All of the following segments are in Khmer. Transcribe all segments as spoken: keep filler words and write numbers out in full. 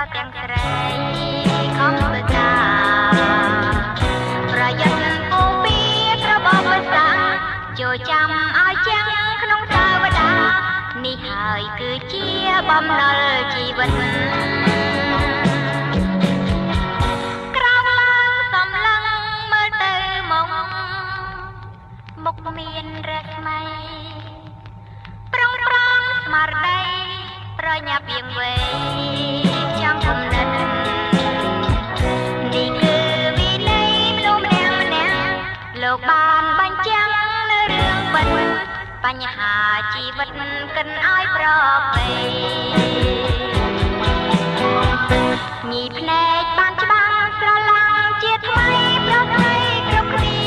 ទាំងស្រីខំធ្វើការប្រយ័ត្នពូពីត្របបភាសាចូលចាំឲ្យចាំងក្នុងសាវតានេះហើយគឺជាបំណុលជីវិតក្រោមឡើងសំឡឹងមើលទៅមកមុខមានរស្មីប្រងប្រងស្មារតីប្រញាប់យ៉ាងវែងចាំគំនិតនេះគឺវិន័យមនុស្សម្នាក់ម្នាក់លោកបានបញ្ចាំងនៅរឿងពិតបញ្ហាជីវិតមិនគិនឲ្យប្រពៃញីភ្នែកបានច្បាស់ស្រឡាញ់ជាថ្មីប្រថុយគ្រប់គ្នា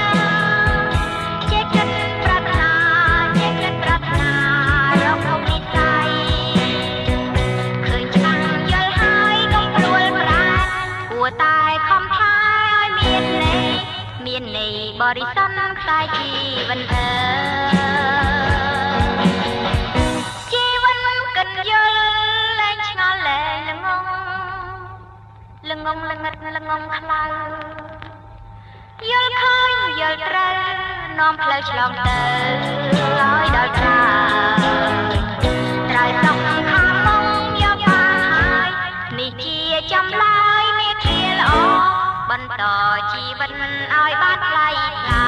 ជាគិតប្រាថ្នាជាគិតប្រាថ្នារកក្នុងនិស័យឃើញច្បាស់យល់ហើយកុំព្រួលប្រាគួរតែខំថែឲ្យមានន័យមានន័យបរិសុទ្ធខ្សែជីវិតអើល្ងងល្ងិតល្ងងខ្លោយល់ឃើញយល់ត្រូវនាំផ្លូវឆ្លងទៅឲ្យដល់ត្រាត្រៃសុខខាងមកយកបានហើយនេះជាចម្លើយមេធាល្អបន្តជីវិតមិនឲ្យបានថ្លៃថ្លា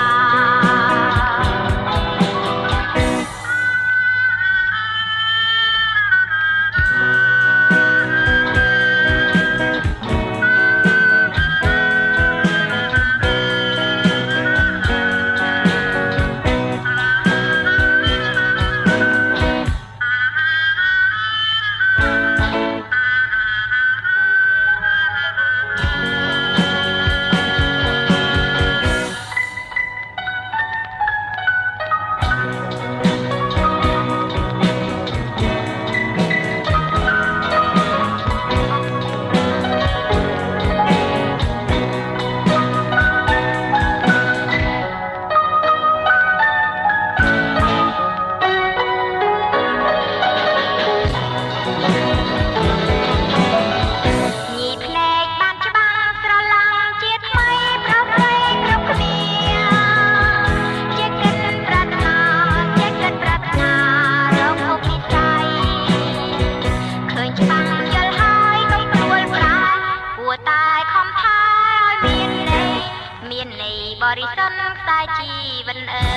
បរិសុទ្ធខ្សែជីវិតអើ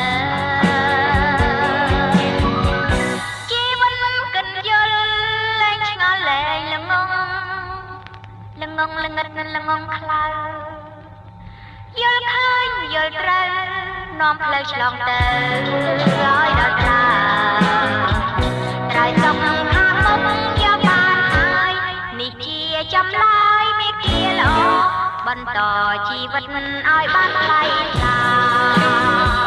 ជីវិតកិនយល់លែងឆ្ងល់លែងល្ងងល្ងងល្ងិតល្ងងខ្លោយល់ឃើញយល់ត្រូវនាំផ្លូវឆ្លងទៅឲ្យដល់ត្រាត្រៃសុខខាងមុខយកបានហើយនេះជាចម្លើយមេគាល្អបន្តជីវិតមិនឲ្យបានថ្លៃថ្លា